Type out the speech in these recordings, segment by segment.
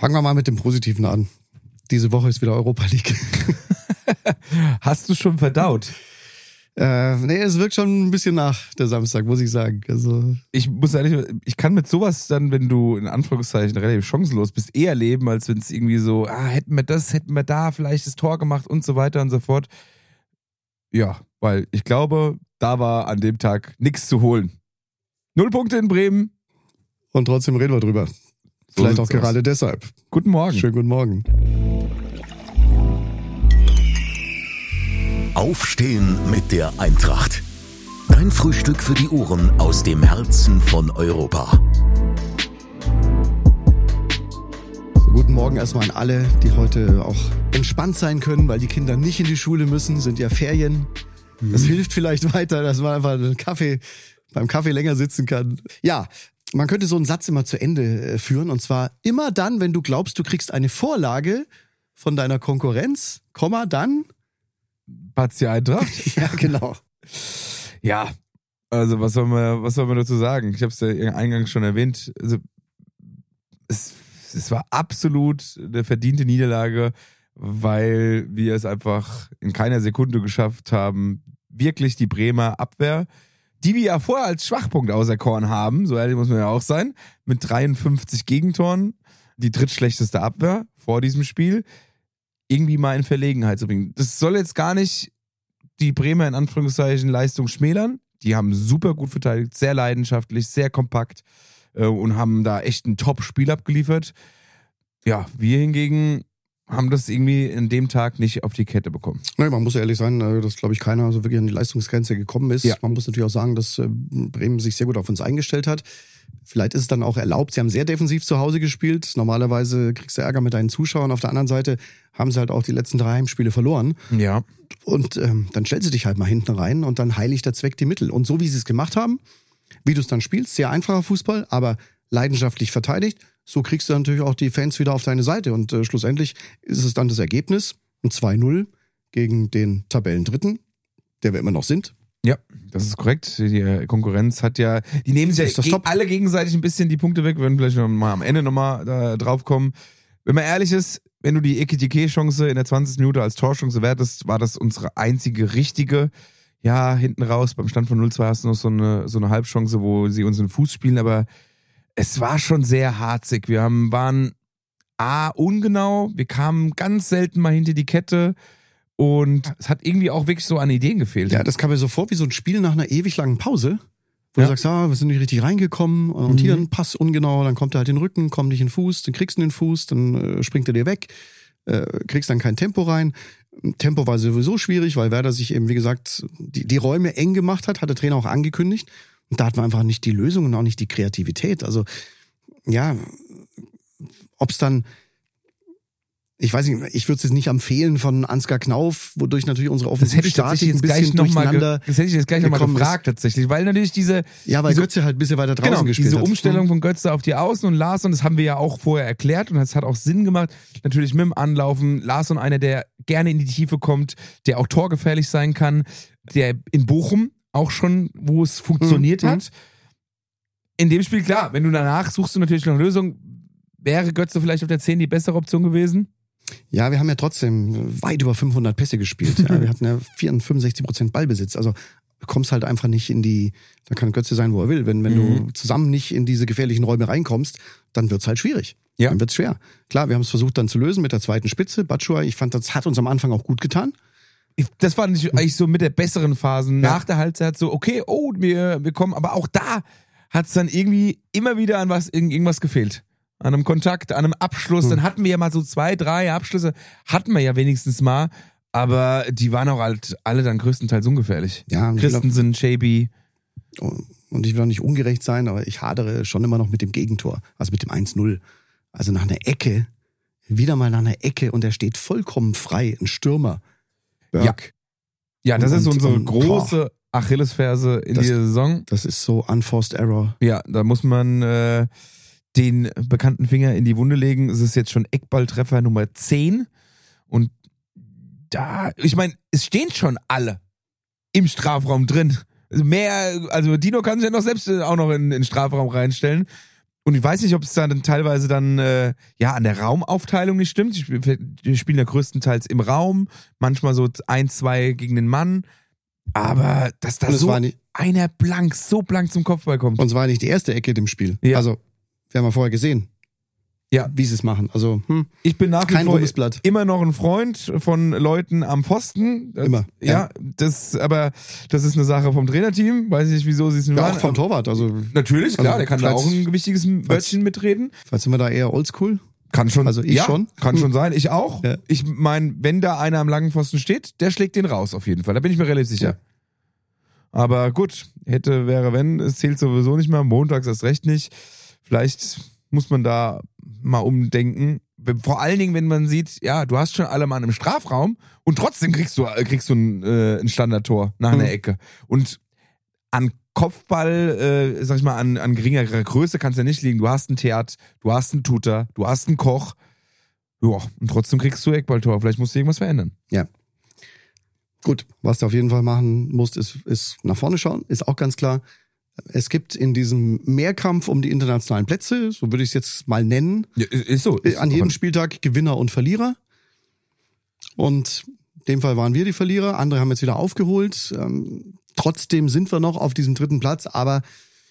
Fangen wir mal mit dem Positiven an. Diese Woche ist wieder Europa League. Hast du schon verdaut? Nee, es wirkt schon ein bisschen nach, der Samstag, muss ich sagen. Also Ich muss ehrlich, ich kann mit sowas dann, wenn du in Anführungszeichen relativ chancenlos bist, eher leben, als wenn es irgendwie so, hätten wir da vielleicht das Tor gemacht und so weiter und so fort. Ja, weil ich glaube, da war an dem Tag nichts zu holen. 0 Punkte in Bremen. Und trotzdem reden wir drüber. Vielleicht auch gerade deshalb. Guten Morgen. Schönen guten Morgen. Aufstehen mit der Eintracht. Dein Frühstück für die Ohren aus dem Herzen von Europa. Guten Morgen erstmal an alle, die heute auch entspannt sein können, weil die Kinder nicht in die Schule müssen, sind ja Ferien. Das hilft vielleicht weiter, dass man einfach beim Kaffee länger sitzen kann. Ja, man könnte so einen Satz immer zu Ende führen, und zwar immer dann, wenn du glaubst, du kriegst eine Vorlage von deiner Konkurrenz, dann... Pazzi Eintracht? Ja, genau. Ja, also was soll man dazu sagen? Ich habe es ja eingangs schon erwähnt. Also es war absolut eine verdiente Niederlage, weil wir es einfach in keiner Sekunde geschafft haben, wirklich die Bremer Abwehr, die wir ja vorher als Schwachpunkt auserkoren haben, so ehrlich muss man ja auch sein, mit 53 Gegentoren, die drittschlechteste Abwehr vor diesem Spiel, irgendwie mal in Verlegenheit zu bringen. Das soll jetzt gar nicht die Bremer in Anführungszeichen Leistung schmälern. Die haben super gut verteidigt, sehr leidenschaftlich, sehr kompakt und haben da echt ein Top-Spiel abgeliefert. Ja, wir hingegen haben das irgendwie in dem Tag nicht auf die Kette bekommen. Nee, man muss ehrlich sein, dass, glaube ich, keiner so wirklich an die Leistungsgrenze gekommen ist. Ja. Man muss natürlich auch sagen, dass Bremen sich sehr gut auf uns eingestellt hat. Vielleicht ist es dann auch erlaubt. Sie haben sehr defensiv zu Hause gespielt. Normalerweise kriegst du Ärger mit deinen Zuschauern. Auf der anderen Seite haben sie halt auch die letzten 3 Heimspiele verloren. Ja. Und dann stellst du dich halt mal hinten rein und dann heiligt der Zweck die Mittel. Und so wie sie es gemacht haben, wie du es dann spielst, sehr einfacher Fußball, aber leidenschaftlich verteidigt, so kriegst du natürlich auch die Fans wieder auf deine Seite. Und schlussendlich ist es dann das Ergebnis, ein 2-0 gegen den Tabellendritten, der wir immer noch sind. Ja, das ist korrekt. Die Konkurrenz hat ja, die nehmen sich ja alle gegenseitig ein bisschen die Punkte weg. Wir werden vielleicht noch mal am Ende nochmal da drauf kommen. Wenn man ehrlich ist, wenn du die Ekitike-Chance in der 20. Minute als Torchance wertest, war das unsere einzige richtige. Ja, hinten raus beim Stand von 0-2 hast du noch so eine Halbchance, wo sie uns in den Fuß spielen, aber es war schon sehr harzig. Wir waren ungenau, wir kamen ganz selten mal hinter die Kette. Und es hat irgendwie auch wirklich so an Ideen gefehlt. Ja, das kam mir so vor wie so ein Spiel nach einer ewig langen Pause, wo du sagst, wir sind nicht richtig reingekommen und hier ein Pass ungenau, dann kommt er halt den Rücken, kommt nicht in den Fuß, dann kriegst du den Fuß, dann springt er dir weg, kriegst dann kein Tempo rein. Tempo war sowieso schwierig, weil Werder sich eben, wie gesagt, die Räume eng gemacht hat der Trainer auch angekündigt. Und da hatten wir einfach nicht die Lösung und auch nicht die Kreativität. Also, ja, ob's dann... Ich weiß nicht, ich würde es jetzt nicht am Fehlen von Ansgar Knauf, wodurch natürlich unsere Offensivstatik ein bisschen durcheinander Das hätte ich jetzt gleich nochmal gefragt tatsächlich, weil natürlich weil Götze halt ein bisschen weiter draußen gespielt hat. Diese Umstellung von Götze auf die Außen und Larsson, das haben wir ja auch vorher erklärt und das hat auch Sinn gemacht. Natürlich mit dem Anlaufen, Larsson einer, der gerne in die Tiefe kommt, der auch torgefährlich sein kann, der in Bochum auch schon, wo es funktioniert hat. In dem Spiel, klar, wenn du danach suchst du natürlich noch eine Lösung, wäre Götze vielleicht auf der 10 die bessere Option gewesen? Ja, wir haben ja trotzdem weit über 500 Pässe gespielt. Ja, wir hatten ja 65% Ballbesitz. Also du kommst halt einfach nicht da kann Götze sein, wo er will. Wenn du zusammen nicht in diese gefährlichen Räume reinkommst, dann wird's halt schwierig. Ja. Dann wird's schwer. Klar, wir haben es versucht dann zu lösen mit der zweiten Spitze. Batshuayi, ich fand, das hat uns am Anfang auch gut getan. Das war eigentlich so mit der besseren Phasen. Nach der Halbzeit so, okay, wir kommen. Aber auch da hat's dann irgendwie immer wieder an irgendwas gefehlt. An einem Kontakt, an einem Abschluss. Dann hatten wir ja mal so 2, 3 Abschlüsse. Hatten wir ja wenigstens mal. Aber die waren auch halt alle dann größtenteils ungefährlich. Ja, Christensen, Shaby. Und ich will auch nicht ungerecht sein, aber ich hadere schon immer noch mit dem Gegentor. Also mit dem 1-0. Also nach einer Ecke. Wieder mal nach einer Ecke und er steht vollkommen frei. Ein Stürmer. Berg. Ja, das ist unsere große Achillesferse in dieser Saison. Das ist so unforced error. Ja, da muss man den bekannten Finger in die Wunde legen. Es ist jetzt schon Eckballtreffer Nummer 10. Und da, ich meine, es stehen schon alle im Strafraum drin. Also Dino kann sich ja noch selbst auch noch in den Strafraum reinstellen. Und ich weiß nicht, ob es da dann teilweise dann an der Raumaufteilung nicht stimmt. Die spielen ja größtenteils im Raum, manchmal so 1, 2 gegen den Mann. Aber dass da so einer so blank zum Kopfball kommt. Und es war nicht die erste Ecke im Spiel. Ja. Also, wir haben ja vorher gesehen, wie sie es machen. Also, ich bin nach wie kein vor rundes Blatt. immer noch ein Freund von Leuten am Pfosten. Immer. Ja, das ist eine Sache vom Trainerteam. Weiß ich nicht, wieso sie es Ja, auch vom Torwart. Also, natürlich, klar, der kann da falls- auch ein wichtiges Wörtchen mitreden. Falls sind wir da eher oldschool. Kann schon. Also ich schon. Kann schon sein. Ich auch. Ja. Ich meine, wenn da einer am langen Pfosten steht, der schlägt den raus auf jeden Fall. Da bin ich mir relativ sicher. Ja. Aber gut, hätte, wäre, wenn, es zählt sowieso nicht mehr. Montags erst recht nicht. Vielleicht muss man da mal umdenken. Vor allen Dingen, wenn man sieht, ja, du hast schon alle Mann im Strafraum und trotzdem kriegst du ein Standardtor nach einer Ecke. Und an Kopfball, sag ich mal, an geringerer Größe kann es ja nicht liegen. Du hast einen Theat, du hast einen Tutor, du hast einen Koch. Ja, und trotzdem kriegst du Eckballtor. Vielleicht musst du irgendwas verändern. Ja. Gut, was du auf jeden Fall machen musst, ist nach vorne schauen, ist auch ganz klar. Es gibt in diesem Mehrkampf um die internationalen Plätze, so würde ich es jetzt mal nennen, Ja, ist so. an jedem Spieltag Gewinner und Verlierer. Und in dem Fall waren wir die Verlierer, andere haben jetzt wieder aufgeholt. Trotzdem sind wir noch auf diesem 3. Platz, aber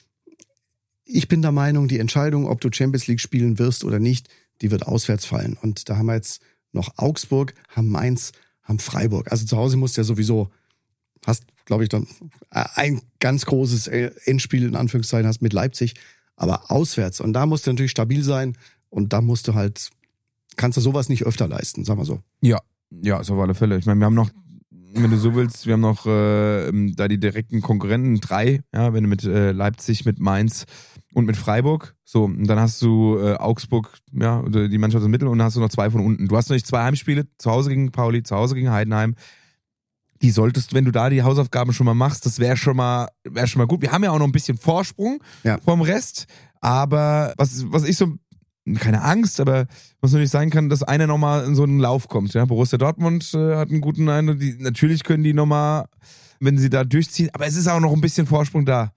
ich bin der Meinung, die Entscheidung, ob du Champions League spielen wirst oder nicht, die wird auswärts fallen. Und da haben wir jetzt noch Augsburg, haben Mainz, haben Freiburg. Also zu Hause musst du ja sowieso, hast, glaube ich, dann ein ganz großes Endspiel in Anführungszeichen hast mit Leipzig, aber auswärts. Und da musst du natürlich stabil sein und da musst du halt, kannst du sowas nicht öfter leisten, sagen wir so. Ja, so auf alle Fälle. Ich meine, wir haben noch, wenn du so willst, wir haben noch da die direkten Konkurrenten 3, ja, wenn du mit Leipzig, mit Mainz und mit Freiburg, so, und dann hast du Augsburg, ja, die Mannschaft im Mittel und dann hast du noch 2 von unten. Du hast noch nicht 2 Heimspiele, zu Hause gegen Pauli, zu Hause gegen Heidenheim. Die solltest, wenn du da die Hausaufgaben schon mal machst, das wäre schon mal gut. Wir haben ja auch noch ein bisschen Vorsprung vom Rest, aber was ich so, keine Angst, aber was natürlich sein kann, dass einer nochmal in so einen Lauf kommt. Ja? Borussia Dortmund hat einen guten Eindruck. Natürlich können die nochmal, wenn sie da durchziehen, aber es ist auch noch ein bisschen Vorsprung da.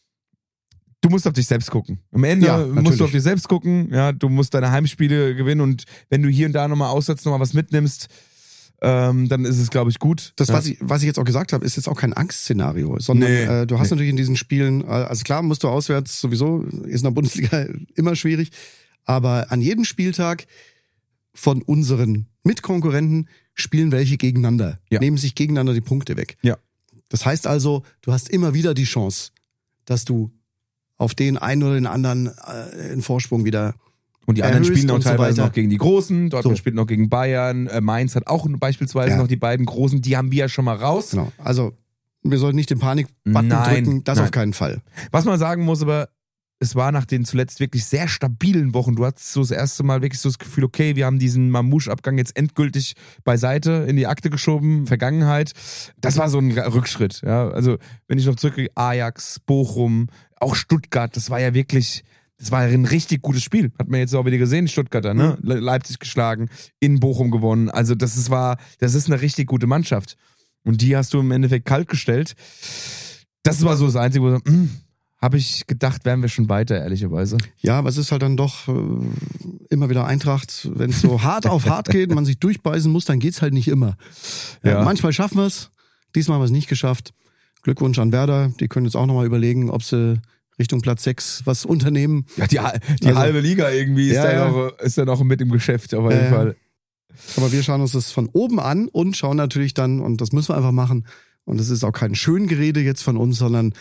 Du musst auf dich selbst gucken. Am Ende musst du auf dich selbst gucken. Ja, du musst deine Heimspiele gewinnen und wenn du hier und da nochmal auswärts nochmal was mitnimmst, dann ist es, glaube ich, gut. Das, was ich jetzt auch gesagt habe, ist jetzt auch kein Angstszenario, sondern du hast natürlich in diesen Spielen, also klar, musst du auswärts sowieso, ist in der Bundesliga immer schwierig, aber an jedem Spieltag von unseren Mitkonkurrenten spielen welche gegeneinander, nehmen sich gegeneinander die Punkte weg. Ja. Das heißt also, du hast immer wieder die Chance, dass du auf den einen oder den anderen in Vorsprung wieder und die anderen spielen auch und so teilweise weiter. noch gegen die Großen. Dortmund So. spielt noch gegen Bayern. Mainz hat auch beispielsweise noch die beiden Großen. Die haben wir ja schon mal raus. Genau. Also wir sollten nicht den Panikbutton drücken. Das auf keinen Fall. Was man sagen muss, aber es war nach den zuletzt wirklich sehr stabilen Wochen. Du hattest so das erste Mal wirklich so das Gefühl, okay, wir haben diesen Mamouche-Abgang jetzt endgültig beiseite in die Akte geschoben. Vergangenheit. Das war so ein Rückschritt. Ja, also wenn ich noch zurückgehe, Ajax, Bochum, auch Stuttgart, das war ja ein richtig gutes Spiel. Hat man jetzt auch wieder gesehen, Stuttgarter, ne? Leipzig geschlagen, in Bochum gewonnen. Also das ist eine richtig gute Mannschaft. Und die hast du im Endeffekt kalt gestellt. Das war so das Einzige, wo habe ich gedacht, wären wir schon weiter, ehrlicherweise. Ja, aber es ist halt dann doch immer wieder Eintracht, wenn es so hart auf hart geht, man sich durchbeißen muss, dann geht's halt nicht immer. Ja. Manchmal schaffen wir es, diesmal haben wir es nicht geschafft. Glückwunsch an Werder, die können jetzt auch nochmal überlegen, ob sie Richtung Platz 6 was unternehmen. Ja, die halbe Liga irgendwie ist da noch mit im Geschäft, auf jeden Fall. Aber wir schauen uns das von oben an und schauen natürlich dann, und das müssen wir einfach machen, und das ist auch kein Schöngerede jetzt von uns, sondern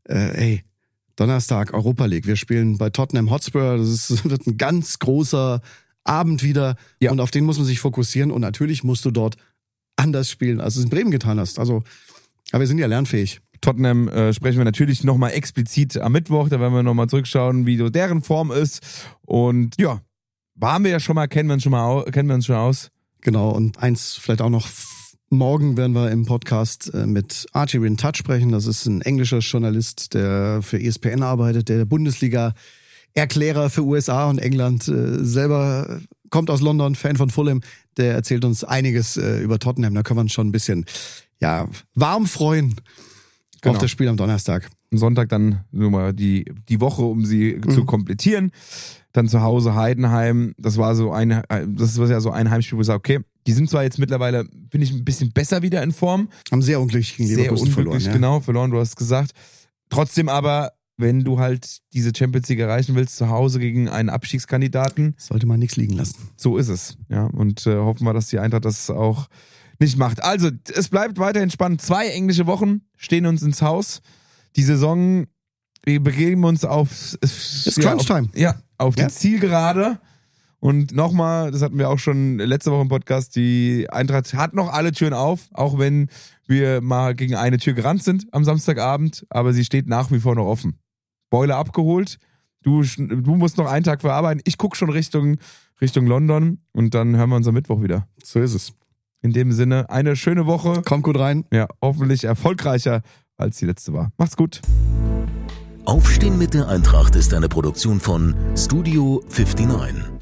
Donnerstag Europa League. Wir spielen bei Tottenham Hotspur, wird ein ganz großer Abend wieder und auf den muss man sich fokussieren und natürlich musst du dort anders spielen, als du es in Bremen getan hast. Also, aber wir sind ja lernfähig. Tottenham sprechen wir natürlich nochmal explizit am Mittwoch, da werden wir nochmal zurückschauen, wie so deren Form ist. Und ja, waren wir ja schon mal, kennen wir uns schon aus. Genau, und eins vielleicht auch noch, morgen werden wir im Podcast mit Archie Rintouch sprechen. Das ist ein englischer Journalist, der für ESPN arbeitet, der Bundesliga-Erklärer für USA und England, selber kommt aus London, Fan von Fulham. Der erzählt uns einiges über Tottenham, da können wir uns schon ein bisschen warm freuen. auf das Spiel am Donnerstag. Am Sonntag dann nur mal die Woche, um sie zu komplettieren. Dann zu Hause Heidenheim. Das war ja so ein Heimspiel, wo ich sage, okay, die sind zwar jetzt mittlerweile, finde ich, ein bisschen besser wieder in Form. Haben sehr unglücklich gegen Leverkusen verloren. Genau, verloren, du hast gesagt. Trotzdem aber, wenn du halt diese Champions League erreichen willst, zu Hause gegen einen Abstiegskandidaten. Sollte man nichts liegen lassen. So ist es. Ja, und hoffen wir, dass die Eintracht das auch nicht macht. Also, es bleibt weiterhin spannend. 2 englische Wochen stehen uns ins Haus. Die Saison, wir begeben uns auf Crunch-Time. Auf die Zielgerade. Und nochmal, das hatten wir auch schon letzte Woche im Podcast, die Eintracht hat noch alle Türen auf, auch wenn wir mal gegen eine Tür gerannt sind am Samstagabend, aber sie steht nach wie vor noch offen. Boiler abgeholt, du musst noch einen Tag verarbeiten, ich gucke schon Richtung London und dann hören wir uns am Mittwoch wieder. So ist es. In dem Sinne, eine schöne Woche. Kommt gut rein. Ja, hoffentlich erfolgreicher als die letzte war. Macht's gut. Aufstehen mit der Eintracht ist eine Produktion von Studio 59.